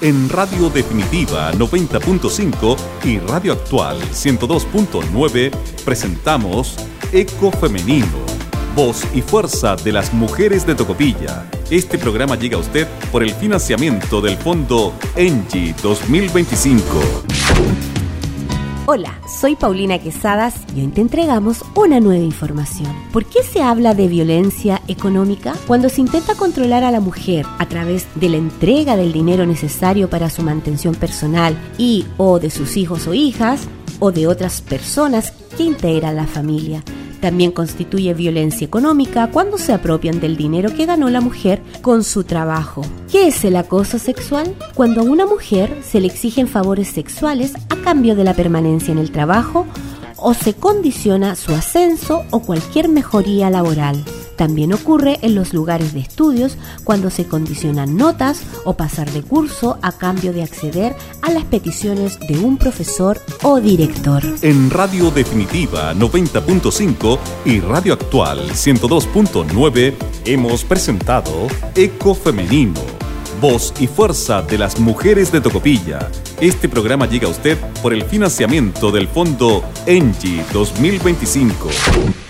En Radio Definitiva 90.5 y Radio Actual 102.9 presentamos Eco Femenino, voz y fuerza de las mujeres de Tocopilla. Este programa llega a usted por el financiamiento del Fondo ENGIE 2025. Hola, soy Paulina Quesadas y hoy te entregamos una nueva información. ¿Por qué se habla de violencia económica? Cuando se intenta controlar a la mujer a través de la entrega del dinero necesario para su mantención personal y o de sus hijos o hijas o de otras personas que integran la familia. También constituye violencia económica cuando se apropian del dinero que ganó la mujer con su trabajo. ¿Qué es el acoso sexual? Cuando a una mujer se le exigen favores sexuales a cambio de la permanencia en el trabajo o se condiciona su ascenso o cualquier mejoría laboral. También ocurre en los lugares de estudios cuando se condicionan notas o pasar de curso a cambio de acceder a las peticiones de un profesor o director. En Radio Definitiva 90.5 y Radio Actual 102.9 hemos presentado Eco Femenino, voz y fuerza de las mujeres de Tocopilla. Este programa llega a usted por el financiamiento del Fondo ENGIE 2025.